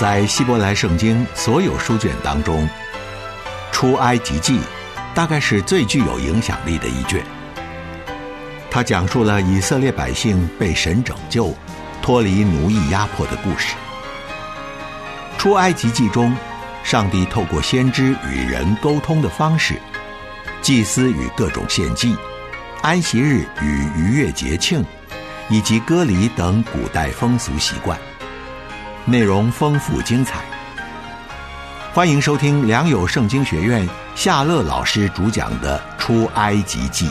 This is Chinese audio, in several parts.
在希伯来圣经所有书卷当中，出埃及记大概是最具有影响力的一卷。它讲述了以色列百姓被神拯救，脱离奴役压迫的故事。出埃及记中，上帝透过先知与人沟通的方式，祭司与各种献祭，安息日与逾越节庆，以及割礼等古代风俗习惯，内容丰富精彩。欢迎收听良友圣经学院夏乐老师主讲的《出埃及记》。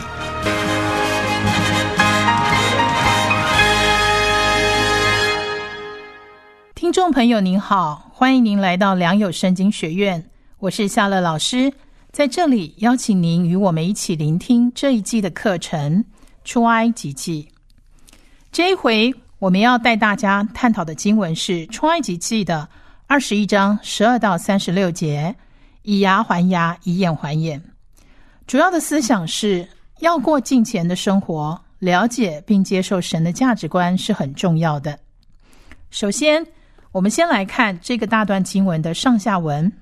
听众朋友您好，欢迎您来到良友圣经学院，我是夏乐老师，在这里邀请您与我们一起聆听这一季的课程《出埃及记》。这一回我们要带大家探讨的经文是《出埃及记》的21章12到36节，以牙还牙，以眼还眼。主要的思想是要过敬虔的生活，了解并接受神的价值观是很重要的。首先我们先来看这个大段经文的上下文。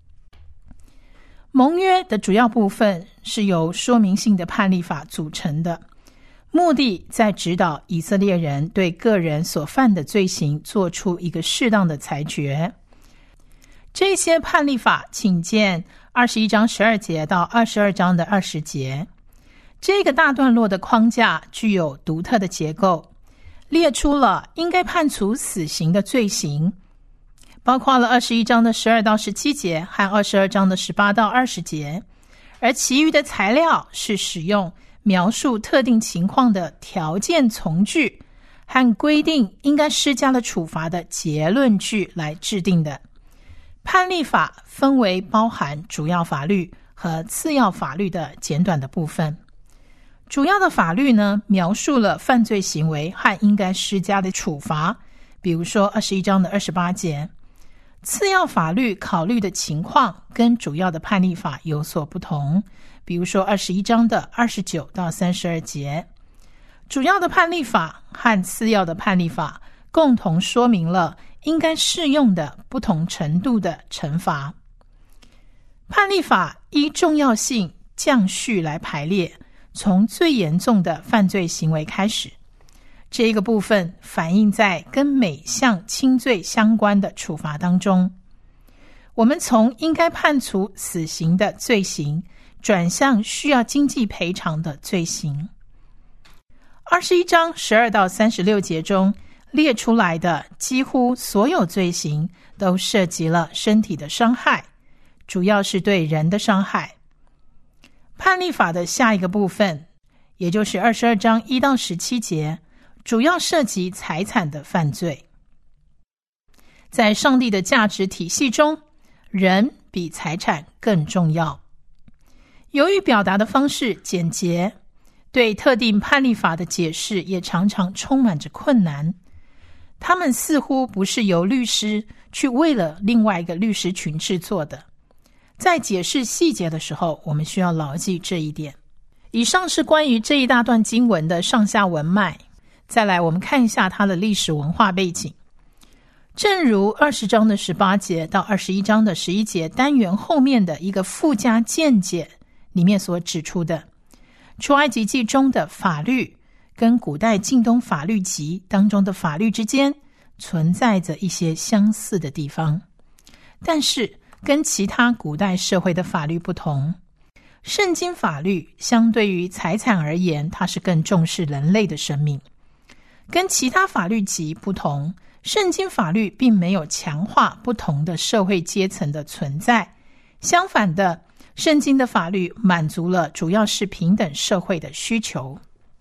盟约的主要部分是由说明性的判例法组成的，目的在指导以色列人对个人所犯的罪行做出一个适当的裁决。这些判例法请见21章12节到22章的20节。这个大段落的框架具有独特的结构，列出了应该判处死刑的罪行，包括了21章的12到17节和22章的18到20节，而其余的材料是使用描述特定情况的条件从句和规定应该施加的处罚的结论句来制定的。判例法分为包含主要法律和次要法律的简短的部分。主要的法律呢，描述了犯罪行为和应该施加的处罚，比如说21章的28节。次要法律考虑的情况跟主要的判例法有所不同，比如说21章的29到32节。主要的判例法和次要的判例法共同说明了应该适用的不同程度的惩罚。判例法依重要性降序来排列，从最严重的犯罪行为开始。这个部分反映在跟每项轻罪相关的处罚当中。我们从应该判处死刑的罪行转向需要经济赔偿的罪行。21章12到36节中列出来的几乎所有罪行都涉及了身体的伤害，主要是对人的伤害。判例法的下一个部分，也就是22章1到17节，主要涉及财产的犯罪。在上帝的价值体系中，人比财产更重要。由于表达的方式简洁，对特定判例法的解释也常常充满着困难。他们似乎不是由律师去为了另外一个律师群制作的。在解释细节的时候，我们需要牢记这一点。以上是关于这一大段经文的上下文脉。再来我们看一下它的历史文化背景。正如20章的18节到21章的11节单元后面的一个附加见解里面所指出的，出埃及记中的法律跟古代近东法律集当中的法律之间存在着一些相似的地方，但是跟其他古代社会的法律不同，圣经法律相对于财产而言，它是更重视人类的生命。跟其他法律集不同，圣经法律并没有强化不同的社会阶层的存在，相反的，圣经的法律满足了主要是平等社会的需求。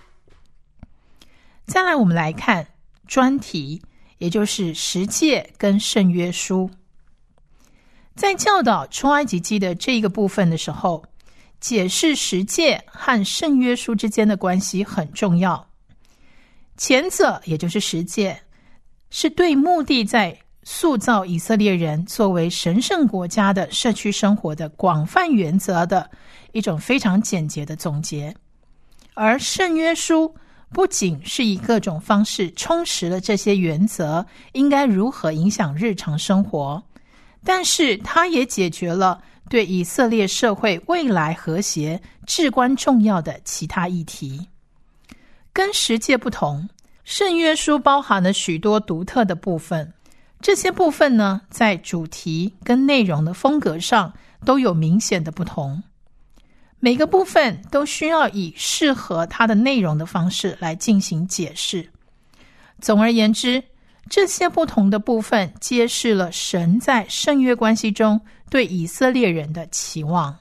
再来我们来看专题，也就是十诫跟圣约书。在教导出埃及记的这一个部分的时候，解释十诫和圣约书之间的关系很重要。前者也就是十诫，是对目的在塑造以色列人作为神圣国家的社区生活的广泛原则的一种非常简洁的总结，而圣约书不仅是以各种方式充实了这些原则应该如何影响日常生活，但是它也解决了对以色列社会未来和谐至关重要的其他议题。跟十诫不同，圣约书包含了许多独特的部分，这些部分呢，在主题跟内容的风格上都有明显的不同。每个部分都需要以适合它的内容的方式来进行解释。总而言之，这些不同的部分揭示了神在圣约关系中对以色列人的期望。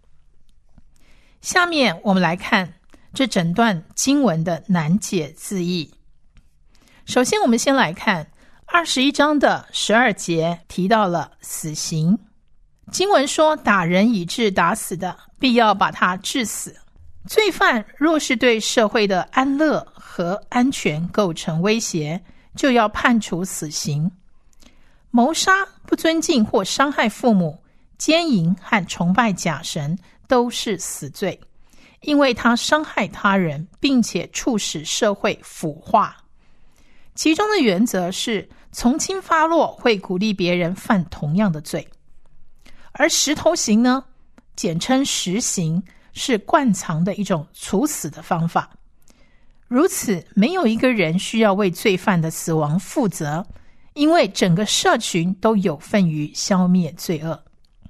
下面我们来看这整段经文的难解字义。首先我们先来看21章的12节，提到了死刑。经文说，打人以致打死的，必要把他治死。罪犯若是对社会的安乐和安全构成威胁，就要判处死刑。谋杀、不尊敬或伤害父母、奸淫和崇拜假神都是死罪，因为他伤害他人，并且促使社会腐化。其中的原则是从轻发落，会鼓励别人犯同样的罪。而石头刑呢，简称石刑，是惯常的一种处死的方法。如此，没有一个人需要为罪犯的死亡负责，因为整个社群都有份于消灭罪恶。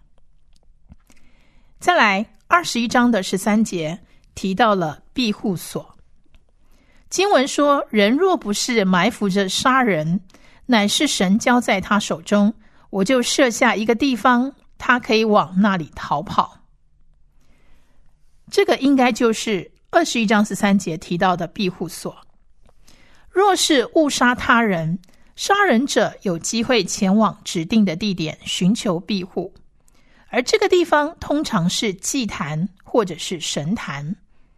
再来21章的13节提到了庇护所。经文说，人若不是埋伏着杀人，乃是神交在他手中，我就设下一个地方，他可以往那里逃跑。这个应该就是21章13节提到的庇护所。若是误杀他人，杀人者有机会前往指定的地点寻求庇护，而这个地方通常是祭坛或者是神坛。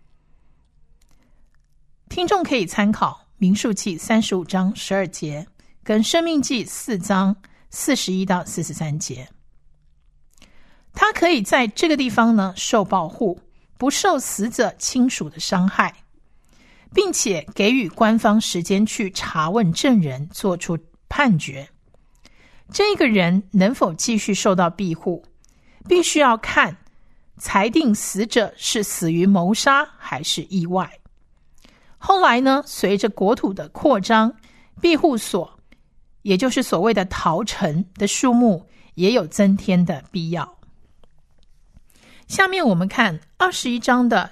听众可以参考民数记35章12节跟申命记4章41到43节。他可以在这个地方呢受保护，不受死者亲属的伤害，并且给予官方时间去查问证人，做出判决。这个人能否继续受到庇护，必须要看裁定死者是死于谋杀还是意外。后来呢，随着国土的扩张，庇护所，也就是所谓的逃城的数目也有增添的必要。下面我们看21章的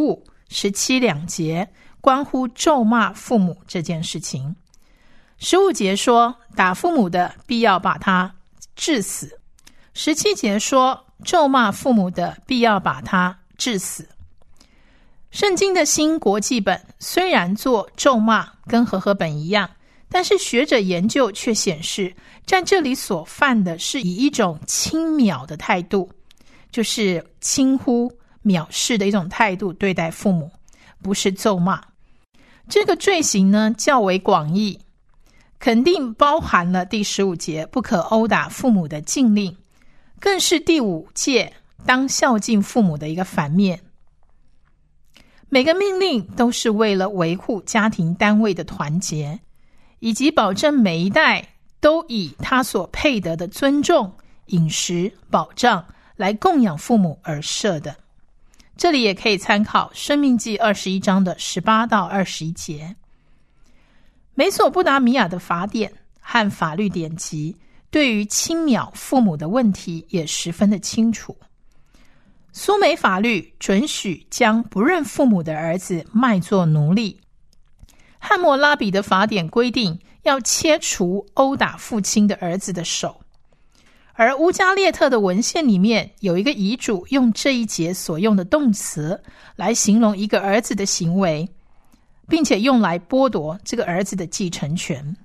15、17两节，关乎咒骂父母这件事情。15节说，打父母的必要把他治死。17节说，咒骂父母的必要把他治死。圣经的新国际本虽然做咒骂跟和合本一样，但是学者研究却显示，在这里所犯的是以一种轻蔑的态度，就是轻忽藐视的一种态度对待父母，不是咒骂。这个罪行呢较为广义，肯定包含了第15节不可殴打父母的禁令，更是第5诫当孝敬父母的一个反面。每个命令都是为了维护家庭单位的团结，以及保证每一代都以他所配得的尊重、饮食、保障来供养父母而设的。这里也可以参考申命记21章的18到21节。美索不达米亚的法典和法律典籍对于轻蔑父母的问题也十分的清楚。苏美法律准许将不认父母的儿子卖作奴隶。汉谟拉比的法典规定要切除殴打父亲的儿子的手。而乌加列特的文献里面有一个遗嘱，用这一节所用的动词来形容一个儿子的行为，并且用来剥夺这个儿子的继承权。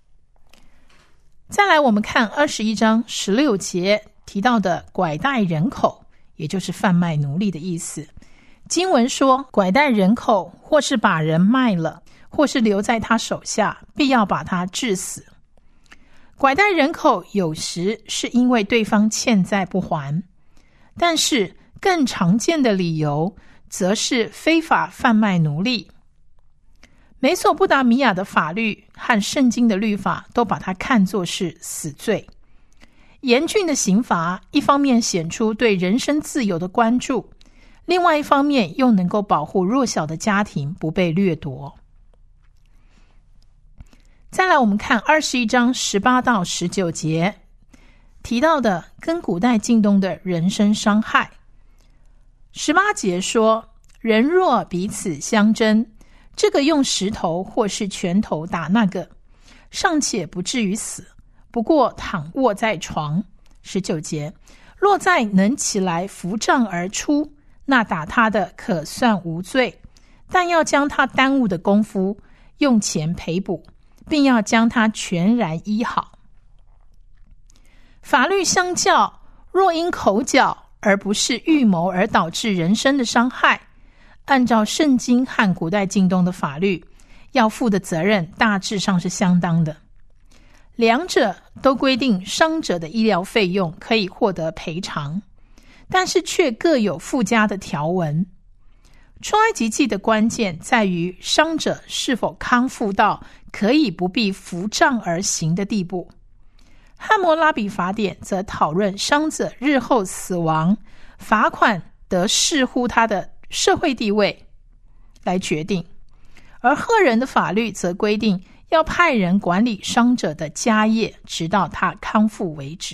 再来我们看21章16节提到的拐带人口，也就是贩卖奴隶的意思。经文说，拐带人口或是把人卖了，或是留在他手下，必要把他治死。拐带人口有时是因为对方欠债不还，但是更常见的理由则是非法贩卖奴隶。 美索不达米亚的法律和圣经的律法都把它看作是死罪。严峻的刑罚一方面显出对人身自由的关注，另外一方面又能够保护弱小的家庭不被掠夺。再来我们看21章18到19节提到的跟古代近东的人身伤害。18节说，人若彼此相争，这个用石头或是拳头打那个，尚且不至于死，不过躺卧在床。19节，若在能起来扶杖而出，那打他的可算无罪，但要将他耽误的功夫用钱赔补，并要将他全然医好。法律相较，若因口角而不是预谋而导致人身的伤害，按照圣经和古代近东的法律，要负的责任大致上是相当的。两者都规定伤者的医疗费用可以获得赔偿，但是却各有附加的条文。出埃及记的关键在于伤者是否康复到可以不必扶杖而行的地步。汉谟拉比法典则讨论伤者日后死亡，罚款得视乎他的社会地位来决定，而赫人的法律则规定要派人管理伤者的家业，直到他康复为止。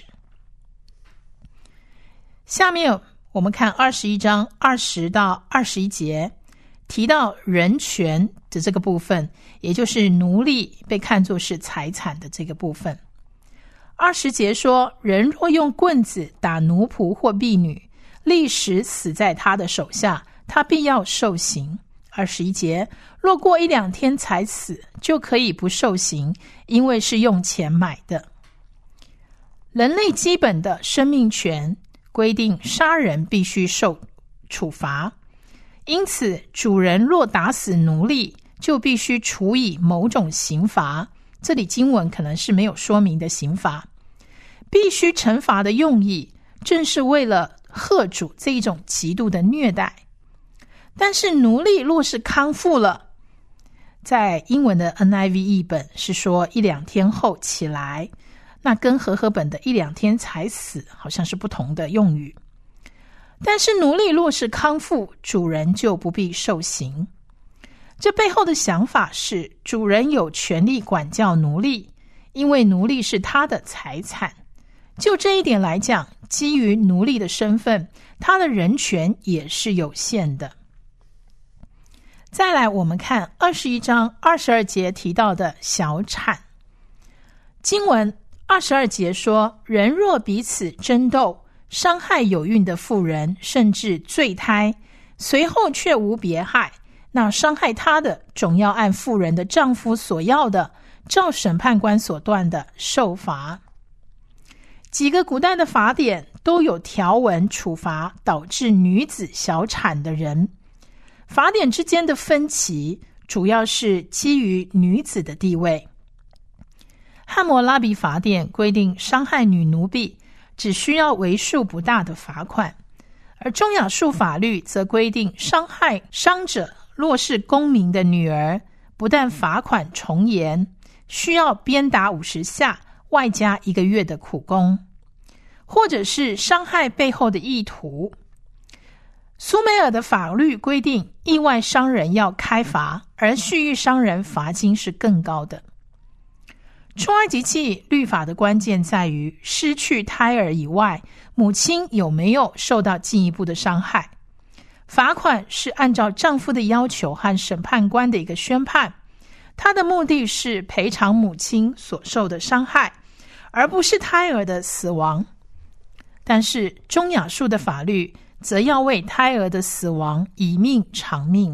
下面我们看21章20到21节提到人权的这个部分，也就是奴隶被看作是财产的这个部分。20节说，人若用棍子打奴仆或婢女，立时死在他的手下，他必要受刑。21节，若过1-2天才死，就可以不受刑，因为是用钱买的。人类基本的生命权规定杀人必须受处罚，因此主人若打死奴隶，就必须处以某种刑罚，这里经文可能是没有说明的刑罚。必须惩罚的用意正是为了吓阻这一种极度的虐待。但是奴隶若是康复了，在英文的 NIV 译本是说1-2天后起来，那跟和合本的1-2天才死好像是不同的用语。但是奴隶若是康复，主人就不必受刑。这背后的想法是，主人有权利管教奴隶，因为奴隶是他的财产。就这一点来讲，基于奴隶的身份，他的人权也是有限的。再来我们看21章22节提到的小产。经文22节说，人若彼此争斗，伤害有孕的妇人，甚至坠胎，随后却无别害，那伤害他的总要按妇人的丈夫所要的，照审判官所断的受罚。几个古代的法典都有条文处罚导致女子小产的人。法典之间的分歧主要是基于女子的地位。汉谟拉比法典规定伤害女奴婢只需要为数不大的罚款，而中亚述法律则规定伤害伤者若是公民的女儿，不但罚款重严，需要鞭打50下，外加1个月的苦工，或者是伤害背后的意图。苏美尔的法律规定意外伤人要开罚，而蓄意伤人罚金是更高的。出埃及记律法的关键在于失去胎儿以外，母亲有没有受到进一步的伤害。罚款是按照丈夫的要求和审判官的一个宣判，他的目的是赔偿母亲所受的伤害，而不是胎儿的死亡。但是中亚述的法律则要为胎儿的死亡以命偿命。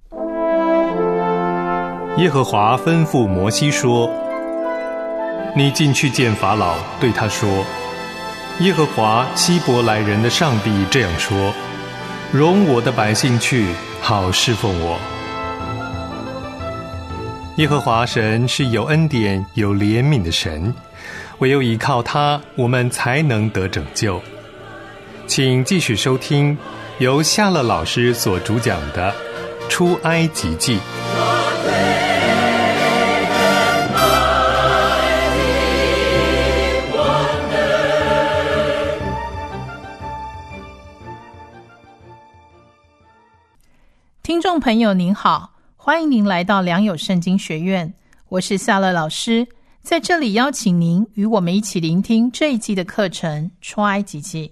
耶和华吩咐摩西说，你进去见法老，对他说，耶和华希伯来人的上帝这样说，容我的百姓去，好侍奉我。耶和华神是有恩典有怜悯的神，唯有依靠他，我们才能得拯救。请继续收听由夏乐老师所主讲的《出埃及记》。 众朋友您好，欢迎您来到良友圣经学院，我是夏乐老师，在这里邀请您与我们一起聆听这一季的课程出埃及记。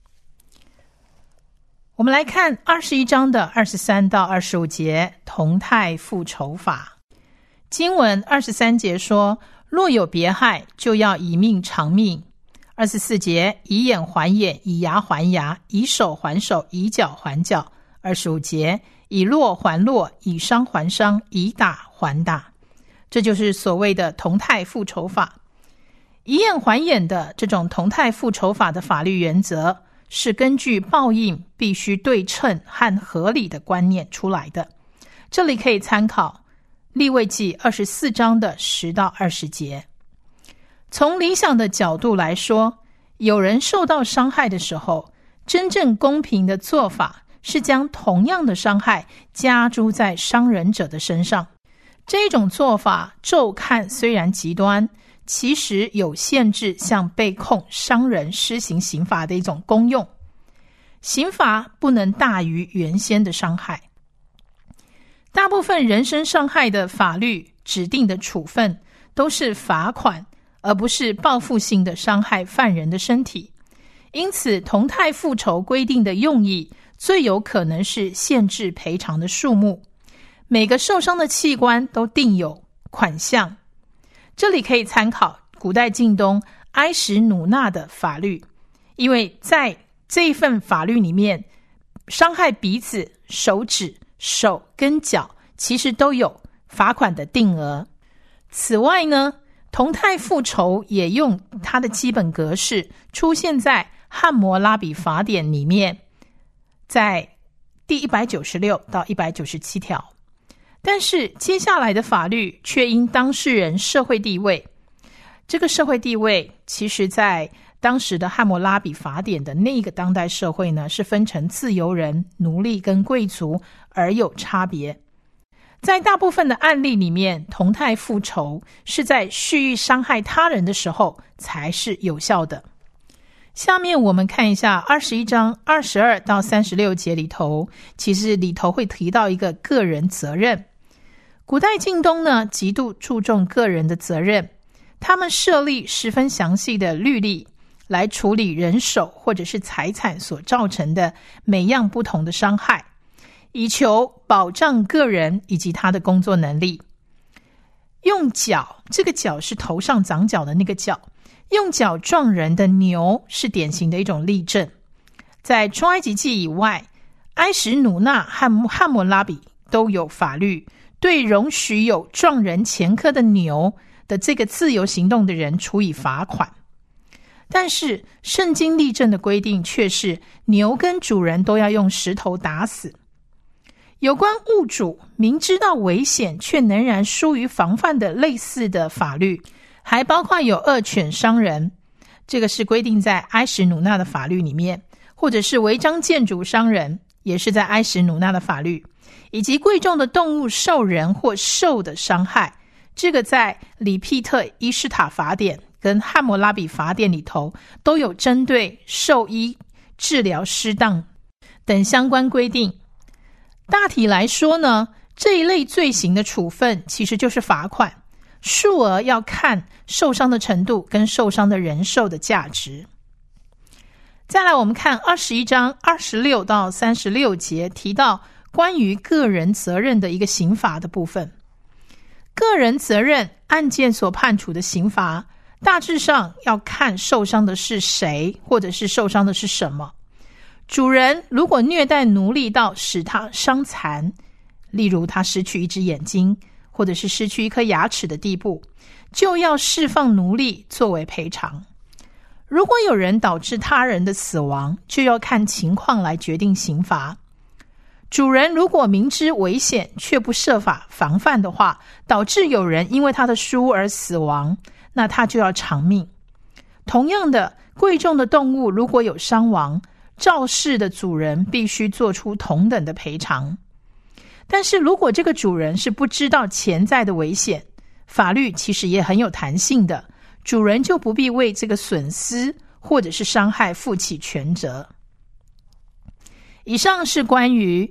我们来看21章的23到25节，同态复仇法。经文23节说，若有别害，就要以命偿命。24节，以眼还眼，以牙还牙，以手还手，以脚还脚。25节，以落还落，以伤还伤，以打还打。这就是所谓的同态复仇法。以眼还眼的这种同态复仇法的法律原则，是根据报应必须对称和合理的观念出来的。这里可以参考利未记24章的10到20节。从理想的角度来说，有人受到伤害的时候，真正公平的做法是将同样的伤害加诸在伤人者的身上。这种做法骤看虽然极端，其实有限制向被控伤人施行刑罚的一种功用。刑罚不能大于原先的伤害。大部分人身伤害的法律指定的处分都是罚款，而不是报复性的伤害犯人的身体。因此，同态复仇规定的用意最有可能是限制赔偿的数目。每个受伤的器官都定有款项。这里可以参考古代近东埃什努纳的法律，因为在这一份法律里面，伤害鼻子、手指、手跟脚其实都有罚款的定额。此外呢，同态复仇也用它的基本格式出现在汉谟拉比法典里面，在第196到197条。但是接下来的法律却因当事人社会地位，这个社会地位其实在当时的汉谟拉比法典的那个当代社会呢，是分成自由人、奴隶跟贵族而有差别。在大部分的案例里面，同态复仇是在蓄意伤害他人的时候才是有效的。下面我们看一下21章22到36节里头，其实里头会提到一个个人责任。古代近东呢，极度注重个人的责任，他们设立十分详细的律例来处理人手或者是财产所造成的每样不同的伤害，以求保障个人以及他的工作能力。用脚，这个脚是头上长角的那个角，用脚撞人的牛是典型的一种例证。在出埃及记以外，埃什努纳和汉谟拉比都有法律对容许有撞人前科的牛的这个自由行动的人处以罚款。但是圣经例证的规定却是牛跟主人都要用石头打死。有关物主明知道危险却仍然疏于防范的类似的法律，还包括有恶犬伤人，这个是规定在埃什努纳的法律里面，或者是违章建筑伤人，也是在埃什努纳的法律，以及贵重的动物受人或受的伤害，这个在里庇特伊斯塔法典跟汉谟拉比法典里头都有针对兽医治疗失当等相关规定。大体来说呢，这一类罪行的处分其实就是罚款，数额要看受伤的程度跟受伤的人寿的价值。再来我们看21章26到36节，提到关于个人责任的一个刑罚的部分。个人责任案件所判处的刑罚，大致上要看受伤的是谁，或者是受伤的是什么。主人如果虐待奴隶到使他伤残，例如他失去一只眼睛，或者是失去一颗牙齿的地步，就要释放奴隶作为赔偿。如果有人导致他人的死亡，就要看情况来决定刑罚。主人如果明知危险却不设法防范的话，导致有人因为他的疏忽而死亡，那他就要偿命。同样的，贵重的动物如果有伤亡，肇事的主人必须做出同等的赔偿。但是如果这个主人是不知道潜在的危险，法律其实也很有弹性的，主人就不必为这个损失或者是伤害负起全责。以上是关于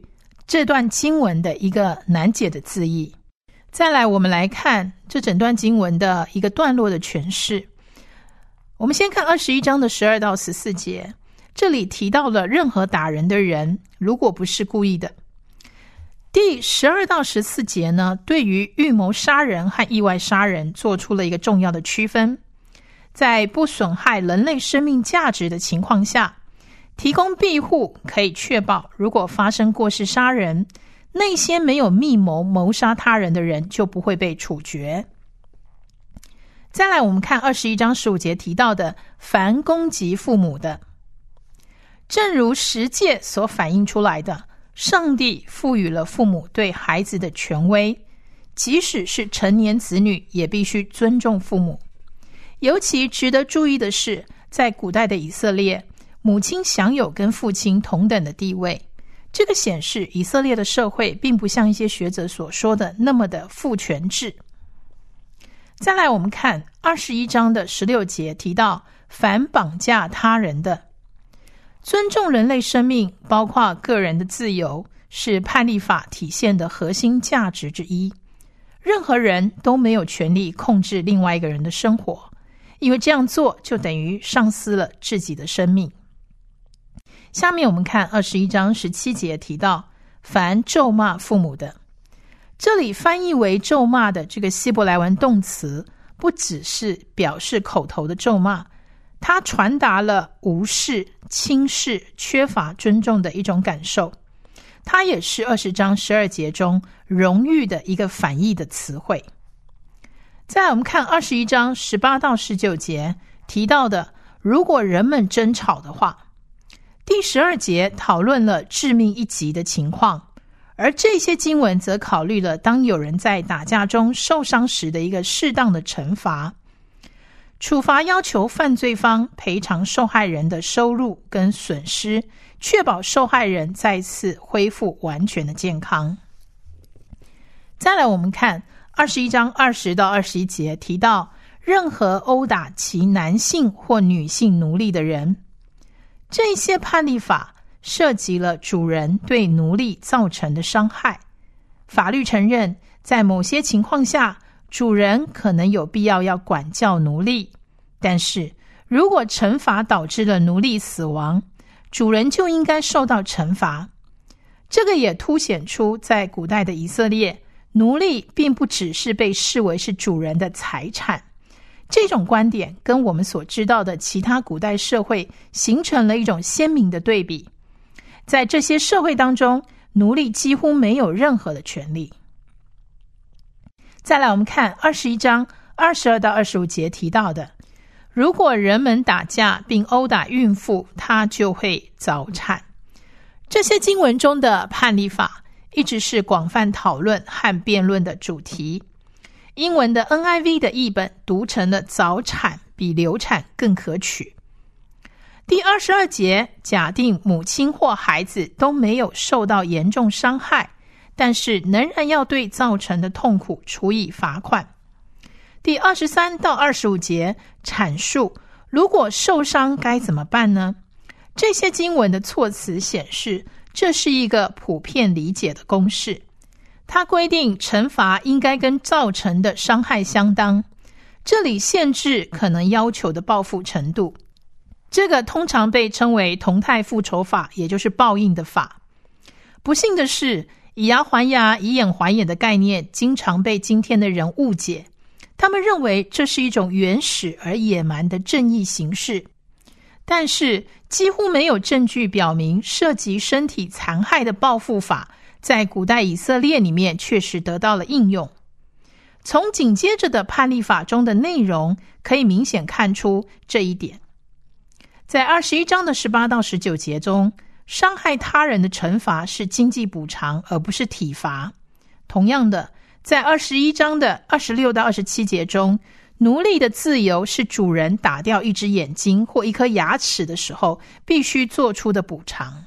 这段经文的一个难解的字义。再来，我们来看这整段经文的一个段落的诠释。我们先看21章的12到14节，这里提到了任何打人的人，如果不是故意的。第12到14节呢，对于预谋杀人和意外杀人做出了一个重要的区分。在不损害人类生命价值的情况下，提供庇护可以确保，如果发生过失杀人，那些没有密谋谋杀他人的人就不会被处决。再来，我们看21章15节提到的凡攻击父母的，正如10诫所反映出来的，上帝赋予了父母对孩子的权威，即使是成年子女也必须尊重父母。尤其值得注意的是，在古代的以色列，母亲享有跟父亲同等的地位。这个显示以色列的社会并不像一些学者所说的那么的父权制。再来，我们看21章的16节提到凡绑架他人的，尊重人类生命，包括个人的自由，是判例法体现的核心价值之一。任何人都没有权利控制另外一个人的生活，因为这样做就等于丧失了自己的生命。下面我们看21章17节提到凡咒骂父母的，这里翻译为咒骂的这个希伯来文动词，不只是表示口头的咒骂，它传达了无视、轻视、缺乏尊重的一种感受。它也是20章12节中荣誉的一个反义的词汇。再来，我们看21章18到19节提到的，如果人们争吵的话。第12节讨论了致命一击的情况，而这些经文则考虑了当有人在打架中受伤时的一个适当的惩罚。处罚要求犯罪方赔偿受害人的收入跟损失，确保受害人再次恢复完全的健康。再来，我们看21章20到21节提到任何殴打其男性或女性奴隶的人。这些判例法涉及了主人对奴隶造成的伤害。法律承认，在某些情况下，主人可能有必要管教奴隶，但是如果惩罚导致了奴隶死亡，主人就应该受到惩罚。这个也凸显出在古代的以色列，奴隶并不只是被视为是主人的财产。这种观点跟我们所知道的其他古代社会形成了一种鲜明的对比。在这些社会当中，奴隶几乎没有任何的权利。再来，我们看21章22到25节提到的，如果人们打架并殴打孕妇，她就会早产。这些经文中的判例法一直是广泛讨论和辩论的主题。英文的 NIV 的译本读成了早产比流产更可取。第22节假定母亲或孩子都没有受到严重伤害，但是仍然要对造成的痛苦处以罚款。第23到25节阐述如果受伤该怎么办呢？这些经文的措辞显示，这是一个普遍理解的公式。它规定惩罚应该跟造成的伤害相当，这里限制可能要求的报复程度。这个通常被称为同态复仇法，也就是报应的法。不幸的是，以牙还牙、以眼还眼的概念经常被今天的人误解，他们认为这是一种原始而野蛮的正义形式。但是几乎没有证据表明涉及身体残害的报复法在古代以色列里面确实得到了应用。从紧接着的判例法中的内容可以明显看出这一点。在21章的18到19节中，伤害他人的惩罚是经济补偿而不是体罚。同样的，在21章的26到27节中，奴隶的自由是主人打掉一只眼睛或一颗牙齿的时候必须做出的补偿。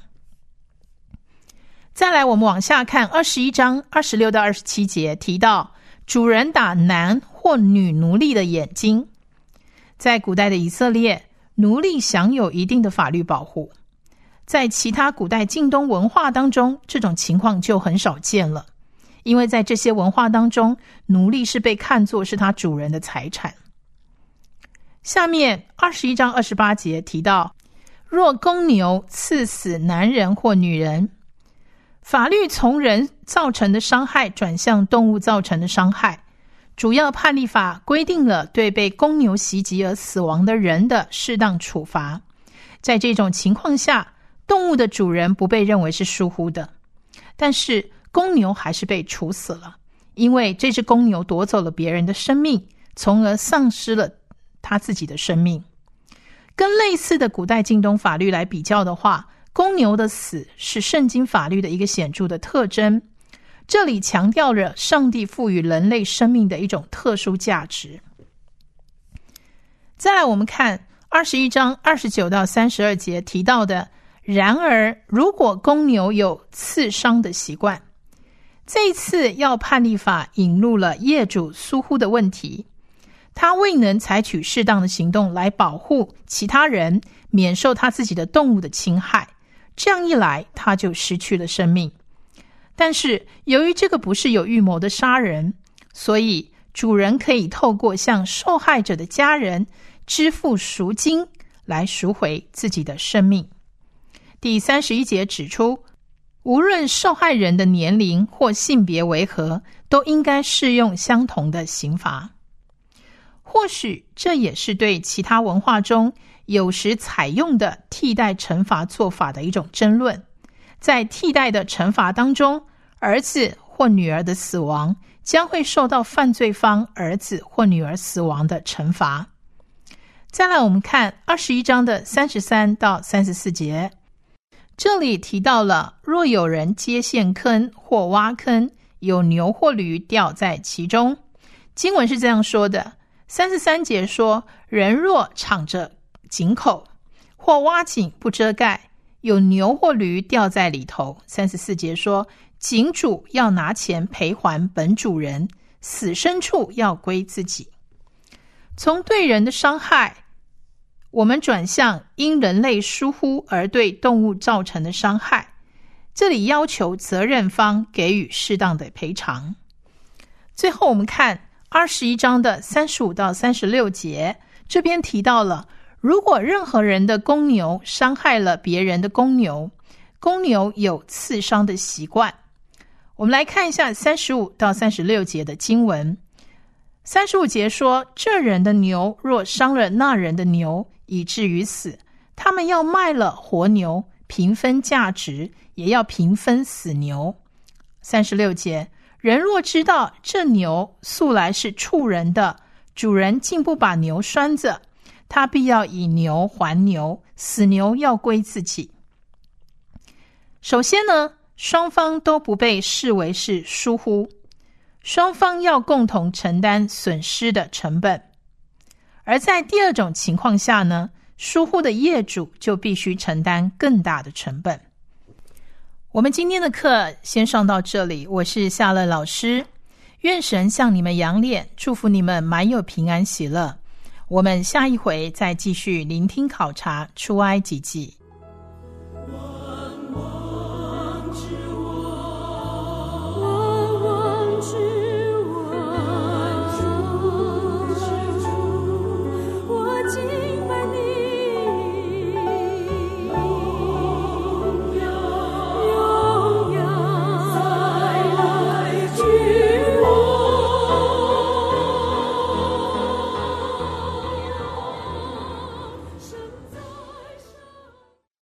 再来，我们往下看21章26到27节提到主人打男或女奴隶的眼睛。在古代的以色列，奴隶享有一定的法律保护。 在其他古代近东文化当中，这种情况就很少见了，因为在这些文化当中，奴隶是被看作是他主人的财产。下面21章28节提到，若公牛刺死男人或女人，法律从人造成的伤害转向动物造成的伤害，主要判例法规定了对被公牛袭击而死亡的人的适当处罚。在这种情况下，动物的主人不被认为是疏忽的，但是公牛还是被处死了，因为这只公牛夺走了别人的生命，从而丧失了他自己的生命。跟类似的古代近东法律来比较的话，公牛的死是圣经法律的一个显著的特征，这里强调了上帝赋予人类生命的一种特殊价值。再来我们看21章29到32节提到的，然而如果公牛有刺伤的习惯，这一次要判例法引入了业主疏忽的问题，他未能采取适当的行动来保护其他人免受他自己的动物的侵害，这样一来他就失去了生命。但是由于这个不是有预谋的杀人，所以主人可以透过向受害者的家人支付赎金来赎回自己的生命。第31节指出，无论受害人的年龄或性别为何，都应该适用相同的刑罚。或许这也是对其他文化中有时采用的替代惩罚做法的一种争论。在替代的惩罚当中，儿子或女儿的死亡将会受到犯罪方儿子或女儿死亡的惩罚。再来我们看21章的33到34节，这里提到了，若有人接陷坑或挖坑，有牛或驴掉在其中。经文是这样说的，33节说，人若敞着井口或挖井不遮盖，有牛或驴掉在里头。34节说，井主要拿钱赔还本主人，死牲畜要归自己。从对人的伤害，我们转向因人类疏忽而对动物造成的伤害，这里要求责任方给予适当的赔偿。最后我们看21章的35到36节，这边提到了，如果任何人的公牛伤害了别人的公牛，公牛有刺伤的习惯。我们来看一下35到36节的经文。35节说，这人的牛若伤了那人的牛，以至于死，他们要卖了活牛，平分价值，也要平分死牛。36节，人若知道这牛素来是畜人的，主人竟不把牛拴着，他必要以牛还牛，死牛要归自己。首先呢，双方都不被视为是疏忽，双方要共同承担损失的成本。而在第二种情况下呢，疏忽的业主就必须承担更大的成本。我们今天的课先上到这里，我是夏乐老师，愿神向你们扬脸，祝福你们满有平安喜乐。我们下一回再继续聆听考察出埃及记。 万王之